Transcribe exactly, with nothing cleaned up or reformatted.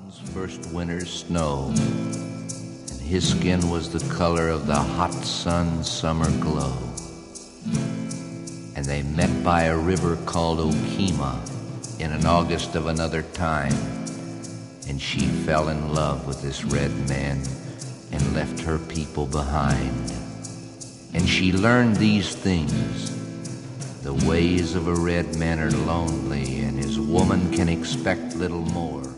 John's first winter's snow, and his skin was the color of the hot sun's summer glow. And they met by a river called Okema in an August of another time, and she fell in love with this red man and left her people behind. And she learned these things: the ways of a red man are lonely, and his woman can expect little more.